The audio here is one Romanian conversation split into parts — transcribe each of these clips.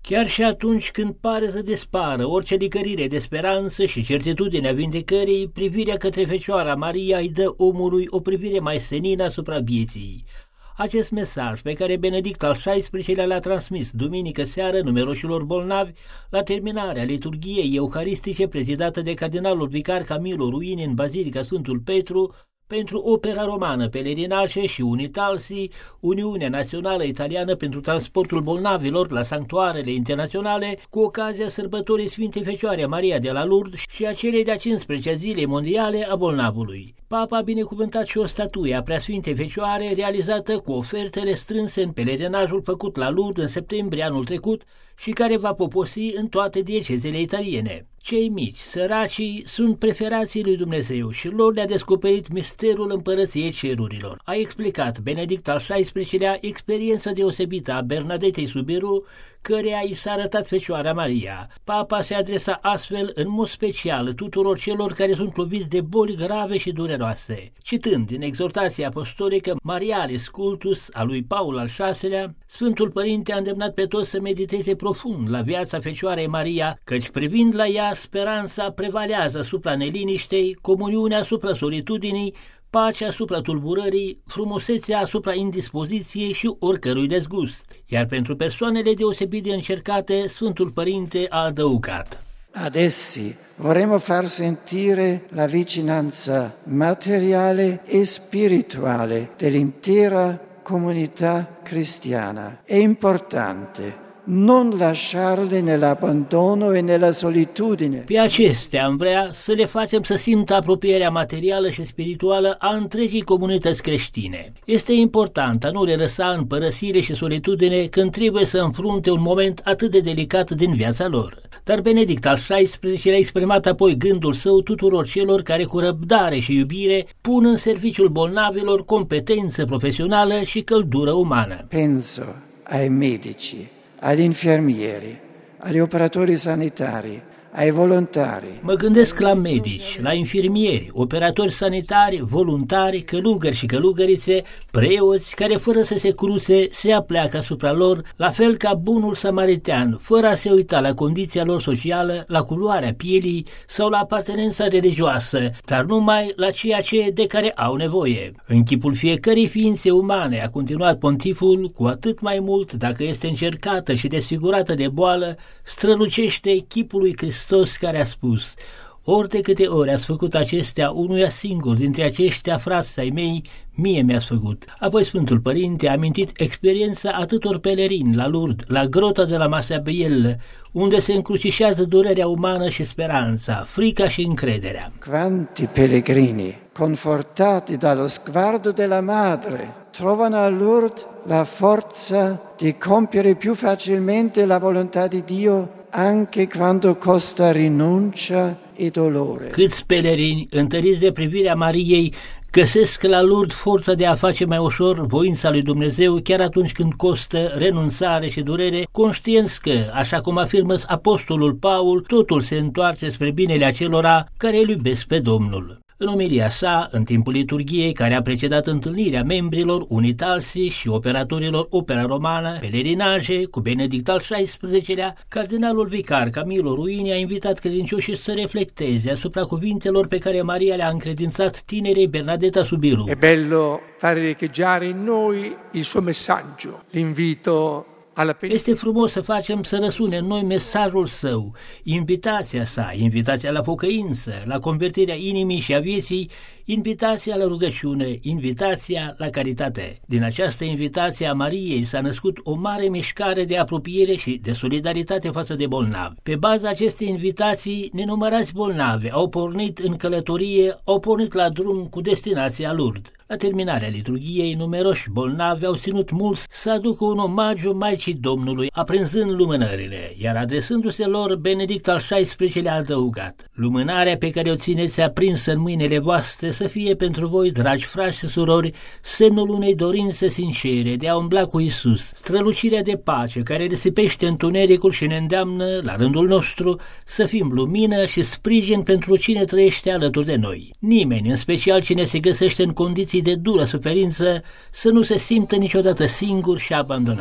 Chiar și atunci când pare să dispară orice licărire de speranță și certitudinea vindecării, privirea către Fecioara Maria îi dă omului o privire mai senină asupra vieții. Acest mesaj pe care Benedict al XVI-lea l-a transmis duminică seară numeroșilor bolnavi la terminarea liturghiei euharistice prezidată de cardinalul vicar Camilo Ruini în Bazilica Sfântul Petru, pentru Opera Romană Pelerinaje și Unitalsi, Uniunea Națională Italiană pentru Transportul Bolnavilor la sanctuarele internaționale, cu ocazia sărbătorii Sfintei Fecioare Maria de la Lourdes și a celei de-a 15-a zile mondiale a bolnavului. Papa a binecuvântat și o statuie a Preasfintei Fecioare realizată cu ofertele strânse în pelerinajul făcut la Lourdes în septembrie anul trecut și care va poposi în toate diecezele italiene. Cei mici, săracii, sunt preferații lui Dumnezeu și lor le-a descoperit misterul împărăției cerurilor. A explicat Benedict al XVI-lea experiența deosebită a Bernadetei Subiru, căreia i s-a arătat Fecioara Maria. Papa se adresa astfel în mod special tuturor celor care sunt loviți de boli grave și dureroase. Citând din exhortația apostolică Marialis Cultus a lui Paul al VI-lea, Sfântul Părinte a îndemnat pe toți să mediteze profund la viața Fecioarei Maria, căci privind la ea, speranța prevalează asupra neliniștei, comuniunea asupra solitudinii, pacea asupra tulburării, frumusețea asupra indispoziției și oricărui dezgust. Iar pentru persoanele deosebit de încercate, Sfântul Părinte a adăugat: Ad essi vorremmo far sentire la vicinanza materiale e spirituale dell'intera comunità cristiana. È importante non lasciarle nell'abbandono e nella solitudine. Pe acestea am vrea să le facem să simtă apropierea materială și spirituală a întregii comunități creștine. Este important a nu le lăsa în părăsire și solitudine când trebuie să înfrunte un moment atât de delicat din viața lor. Dar Benedict al XVI-lea a exprimat apoi gândul său tuturor celor care cu răbdare și iubire pun în serviciul bolnavilor competență profesională și căldură umană. Penso ai medici, agli infermieri, agli operatori sanitari, ai volontari. Mă gândesc la medici, la infirmieri, operatori sanitari, voluntari, călugări și călugărițe, preoți care fără să se cruțe se apleacă asupra lor, la fel ca bunul samaritean, fără a se uita la condiția lor socială, la culoarea pielii sau la apartenența religioasă, dar numai la ceea de care au nevoie. În chipul fiecărei ființe umane, a continuat pontiful, cu atât mai mult dacă este încercată și desfigurată de boală, strălucește chipul lui Hristos, care a spus: ori de câte ori ați făcut acestea unuia singur dintre aceștia frați ai mei, mie mi-ați făcut. Apoi Sfântul Părinte a amintit experiența atâtor pelerini la Lourdes, la grota de la Massabielle, unde se încrucișează durerea umană și speranța, frica și încrederea. Quanti pellegrini, confortati dallo sguardo della madre, trovano a Lourdes la forza di compiere più facilmente la volontà di Dio, anche quando costa rinuncia e dolore. Câți pelerini, întăriți de privirea Mariei, găsesc la Lourdes forța de a face mai ușor voința lui Dumnezeu, chiar atunci când costă renunțare și durere, conștienți că, așa cum afirmă apostolul Paul, totul se întoarce spre binele acelora care îl iubesc pe Domnul. În omelia sa, în timpul liturghiei care a precedat întâlnirea membrilor Unitalsi și operatorilor Opera Romană Pelerinaje cu Benedict al XVI-lea, cardinalul vicar Camilo Ruini a invitat credincioșii să reflecteze asupra cuvintelor pe care Maria le-a încredințat tinerei Bernadetta Subiru. È bello fare riecheggiare in noi il suo messaggio, l'invito. Este frumos să facem să răsune în noi mesajul său, invitația sa, invitația la pocăință, la convertirea inimii și a vieții, invitația la rugăciune, invitația la caritate. Din această invitație a Mariei s-a născut o mare mișcare de apropiere și de solidaritate față de bolnavi. Pe baza acestei invitații, nenumărați bolnavi au pornit în călătorie, au pornit la drum cu destinația Lourdes. La terminarea liturghiei, numeroși bolnavi au ținut mulți să aducă un omagiu Maicii Domnului, aprinzând lumânările, iar adresându-se lor, Benedict al XVI-lea a adăugat: lumânarea pe care o țineți aprinsă în mâinile voastre să fie pentru voi, dragi frați și surori, semnul unei dorințe sincere de a umbla cu Isus, strălucirea de pace care risipește întunericul și ne îndeamnă, la rândul nostru, să fim lumină și sprijin pentru cine trăiește alături de noi. Nimeni, în special cine se găsește în condiții de dură suferință, să nu se simtă niciodată singur și abandonat.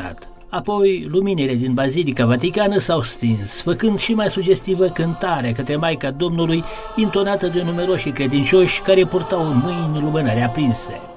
Apoi, luminile din Bazilica Vaticană s-au stins, făcând și mai sugestivă cântarea către Maica Domnului, intonată de numeroși credincioși care purtau în mâini lumânări aprinse.